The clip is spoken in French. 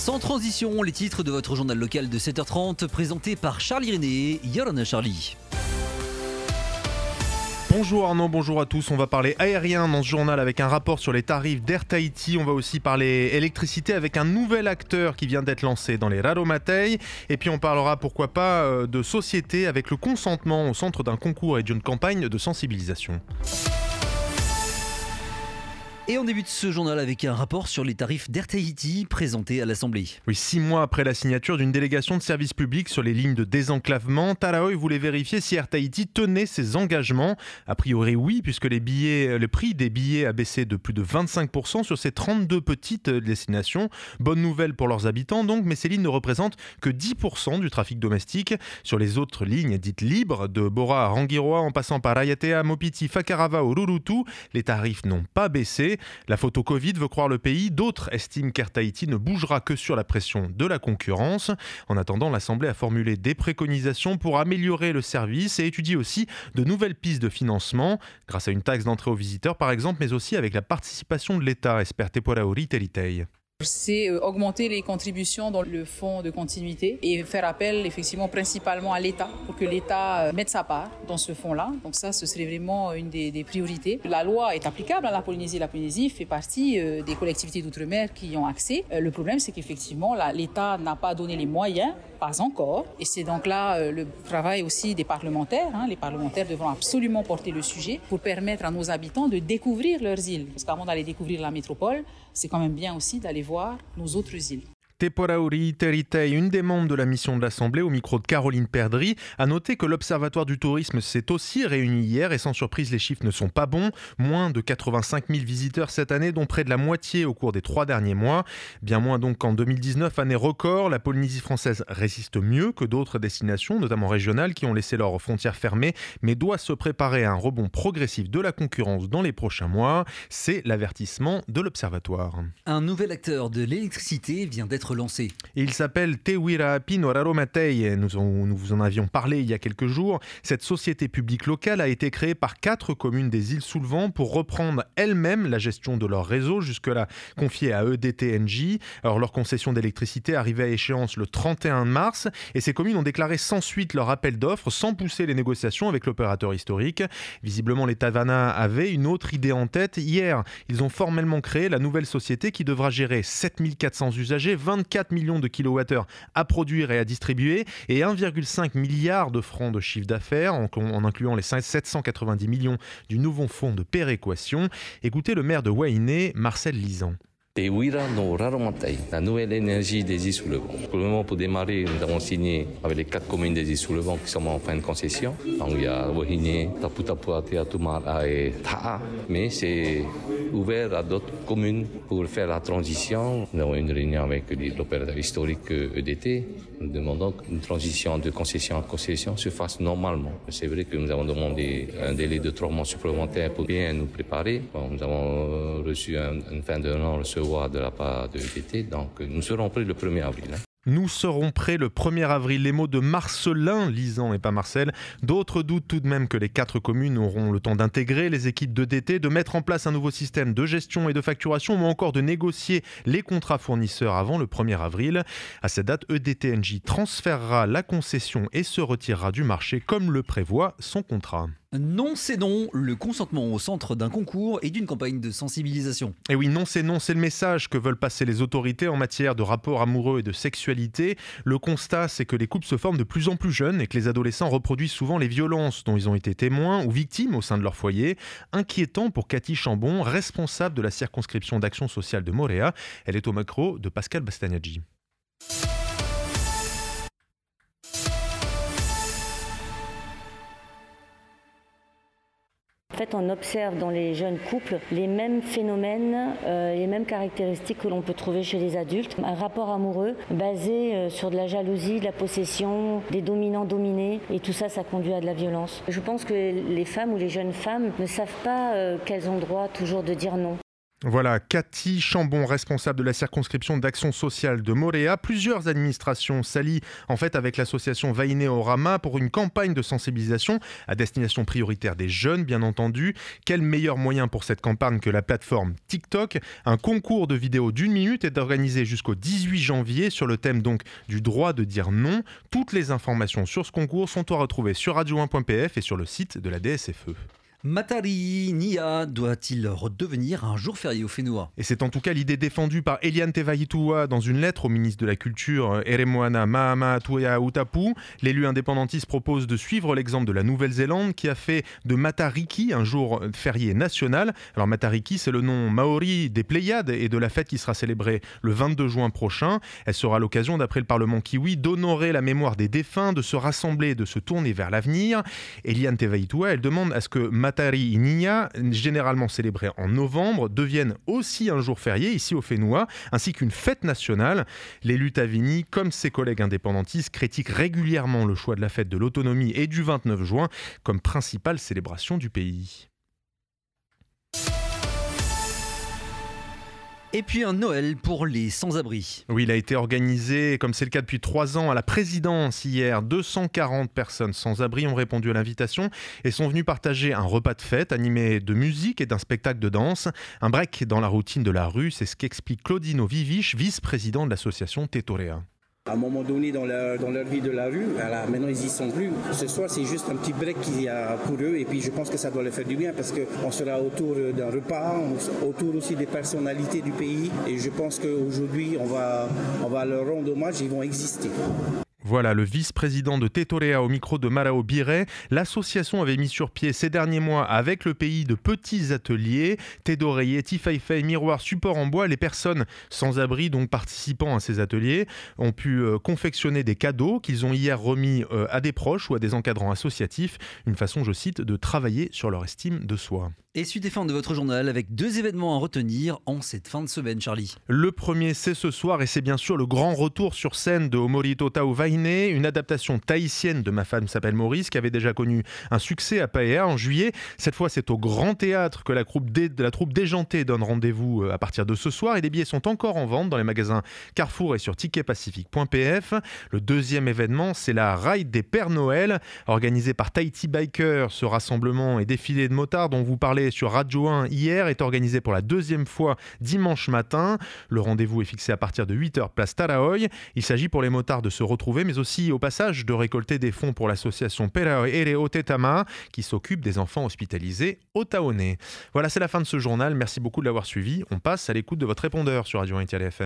Sans transition, les titres de votre journal local de 7h30 présenté par Charlie René. Yorana Charlie. Bonjour Arnaud, bonjour à tous. On va parler aérien dans ce journal avec un rapport sur les tarifs d'Air Tahiti. On va aussi parler électricité avec un nouvel acteur qui vient d'être lancé dans les Raromatei. Et puis on parlera pourquoi pas de société avec le consentement au centre d'un concours et d'une campagne de sensibilisation. Et on débute ce journal avec un rapport sur les tarifs d'Air Tahiti présenté à l'Assemblée. Oui, 6 mois après la signature d'une délégation de service public sur les lignes de désenclavement, Taraoi voulait vérifier si Air Tahiti tenait ses engagements. A priori oui, puisque le prix des billets a baissé de plus de 25% sur ces 32 petites destinations. Bonne nouvelle pour leurs habitants donc, mais ces lignes ne représentent que 10% du trafic domestique. Sur les autres lignes dites libres, de Bora à Rangiroa en passant par Raiatea, Mopiti, Fakarava ou Rurutu, les tarifs n'ont pas baissé. La photo Covid veut croire le pays, d'autres estiment qu'Air Tahiti ne bougera que sur la pression de la concurrence. En attendant, l'Assemblée a formulé des préconisations pour améliorer le service et étudie aussi de nouvelles pistes de financement, grâce à une taxe d'entrée aux visiteurs par exemple, mais aussi avec la participation de l'État, espère Teporaori Teritei. C'est augmenter les contributions dans le fonds de continuité et faire appel effectivement principalement à l'État pour que l'État mette sa part dans ce fonds-là. Donc ça, ce serait vraiment une des priorités. La loi est applicable à la Polynésie. La Polynésie fait partie des collectivités d'outre-mer qui y ont accès. Le problème, c'est qu'effectivement, l'État n'a pas donné les moyens, pas encore. Et c'est donc là le travail aussi des parlementaires. Les parlementaires devront absolument porter le sujet pour permettre à nos habitants de découvrir leurs îles. Parce qu'avant d'aller découvrir la métropole, c'est quand même bien aussi d'aller voir nos autres îles. Teporaori Teritei, une des membres de la mission de l'Assemblée, au micro de Caroline Perdry, a noté que l'Observatoire du tourisme s'est aussi réuni hier et sans surprise, les chiffres ne sont pas bons. Moins de 85 000 visiteurs cette année, dont près de la moitié au cours des 3 derniers mois. Bien moins donc qu'en 2019, année record. La Polynésie française résiste mieux que d'autres destinations, notamment régionales, qui ont laissé leurs frontières fermées, mais doit se préparer à un rebond progressif de la concurrence dans les prochains mois. C'est l'avertissement de l'Observatoire. Un nouvel acteur de l'électricité vient d'être lancé. Et il s'appelle Te Wirapi no Raromatei. Nous vous en avions parlé il y a quelques jours. Cette société publique locale a été créée par 4 communes des îles sous le vent pour reprendre elles-mêmes la gestion de leur réseau, jusque-là confiée à EDTNJ. Alors leur concession d'électricité arrivait à échéance le 31 mars et ces communes ont déclaré sans suite leur appel d'offres sans pousser les négociations avec l'opérateur historique. Visiblement, les Tavana avaient une autre idée en tête. Hier, ils ont formellement créé la nouvelle société qui devra gérer 7400 usagers, 24 millions de kilowattheures à produire et à distribuer et 1,5 milliard de francs de chiffre d'affaires en incluant les 790 millions du nouveau fonds de péréquation. Écoutez le maire de Wainé, Marcel Lisan. Te Wira no Raromatei, la nouvelle énergie des îles sous le vent. Pour le moment, pour démarrer, nous avons signé avec les 4 communes des îles sous le vent qui sont en fin de concession. Donc il y a Wahine, Taputapua, Teatumara et Ta'a. Mais c'est ouvert à d'autres communes pour faire la transition. Nous avons une réunion avec l'opérateur historique EDT. Nous demandons qu'une transition de concession à concession se fasse normalement. C'est vrai que nous avons demandé un délai de 3 mois supplémentaires pour bien nous préparer. Nous avons reçu une fin d'un an de la part de l'EDT, donc nous serons prêts le 1er avril. Nous serons prêts le 1er avril. Les mots de Marcelin Lisan et pas Marcel. D'autres doutent tout de même que les 4 communes auront le temps d'intégrer les équipes d'EDT, de mettre en place un nouveau système de gestion et de facturation ou encore de négocier les contrats fournisseurs avant le 1er avril. À cette date, EDTNJ transférera la concession et se retirera du marché comme le prévoit son contrat. Non, c'est non, le consentement au centre d'un concours et d'une campagne de sensibilisation. Et oui, non, c'est le message que veulent passer les autorités en matière de rapports amoureux et de sexualité. Le constat, c'est que les couples se forment de plus en plus jeunes et que les adolescents reproduisent souvent les violences dont ils ont été témoins ou victimes au sein de leur foyer. Inquiétant pour Cathy Chambon, responsable de la circonscription d'action sociale de Moréa. Elle est au macro de Pascal Bastagnaggi. En fait, on observe dans les jeunes couples les mêmes phénomènes, les mêmes caractéristiques que l'on peut trouver chez les adultes. Un rapport amoureux basé sur de la jalousie, de la possession, des dominants-dominés, et tout ça, ça conduit à de la violence. Je pense que les femmes ou les jeunes femmes ne savent pas qu'elles ont le droit toujours de dire non. Voilà, Cathy Chambon, responsable de la circonscription d'action sociale de Moorea. Plusieurs administrations s'allient en fait avec l'association Vainé Orama pour une campagne de sensibilisation à destination prioritaire des jeunes, bien entendu. Quel meilleur moyen pour cette campagne que la plateforme TikTok? Un concours de vidéos d'1 minute est organisé jusqu'au 18 janvier sur le thème donc du droit de dire non. Toutes les informations sur ce concours sont à retrouver sur radio1.pf et sur le site de la DSFE. Matari Nia doit-il redevenir un jour férié au Fénois? Et c'est en tout cas l'idée défendue par Eliane Tevaitua dans une lettre au ministre de la Culture, Eremoana Mahamatouya Utapu. L'élu indépendantiste propose de suivre l'exemple de la Nouvelle-Zélande qui a fait de Matariki un jour férié national. Alors Matariki, c'est le nom maori des Pléiades et de la fête qui sera célébrée le 22 juin prochain. Elle sera l'occasion, d'après le Parlement kiwi, d'honorer la mémoire des défunts, de se rassembler, de se tourner vers l'avenir. Eliane Tevaitua, elle demande à ce que Matari Nia, généralement célébré en novembre, devienne aussi un jour férié ici au Fénois, ainsi qu'une fête nationale. L'élu Tavini, comme ses collègues indépendantistes, critique régulièrement le choix de la fête de l'autonomie et du 29 juin comme principale célébration du pays. Et puis un Noël pour les sans-abri. Oui, il a été organisé, comme c'est le cas depuis 3 ans, à la présidence hier. 240 personnes sans-abri ont répondu à l'invitation et sont venues partager un repas de fête animé de musique et d'un spectacle de danse. Un break dans la routine de la rue, c'est ce qu'explique Claudino Viviche, vice-président de l'association Tetorea. À un moment donné dans leur vie de la rue, voilà, maintenant ils y sont plus. Ce soir c'est juste un petit break qu'il y a pour eux et puis je pense que ça doit leur faire du bien parce qu'on sera autour d'un repas, autour aussi des personnalités du pays et je pense qu'aujourd'hui on va leur rendre hommage, ils vont exister. Voilà, le vice-président de Tetorea au micro de Marao Biré. L'association avait mis sur pied ces derniers mois avec le pays de petits ateliers, thé d'oreiller, tifaifei, miroir, support en bois. Les personnes sans abri, donc participant à ces ateliers, ont pu confectionner des cadeaux qu'ils ont hier remis à des proches ou à des encadrants associatifs. Une façon, je cite, de travailler sur leur estime de soi. Et suite des fins de votre journal avec 2 événements à retenir en cette fin de semaine, Charlie. Le premier, c'est ce soir et c'est bien sûr le grand retour sur scène de Omorito Tau Vainé, une adaptation tahitienne de Ma femme s'appelle Maurice qui avait déjà connu un succès à Paea en juillet. Cette fois, c'est au Grand Théâtre que la troupe Déjantée donne rendez-vous à partir de ce soir et les billets sont encore en vente dans les magasins Carrefour et sur ticketpacifique.pf. Le deuxième événement, c'est la Ride des Pères Noël, organisée par Tahiti Biker. Ce rassemblement et défilé de motards dont vous parlez sur Radio 1 hier est organisé pour la 2e fois dimanche matin. Le rendez-vous est fixé à partir de 8h place Taraoi. Il s'agit pour les motards de se retrouver mais aussi au passage de récolter des fonds pour l'association Peraoi Ere Otetama qui s'occupe des enfants hospitalisés au Taoné. Voilà, c'est la fin de ce journal. Merci beaucoup de l'avoir suivi. On passe à l'écoute de votre répondeur sur Radio 1 FM.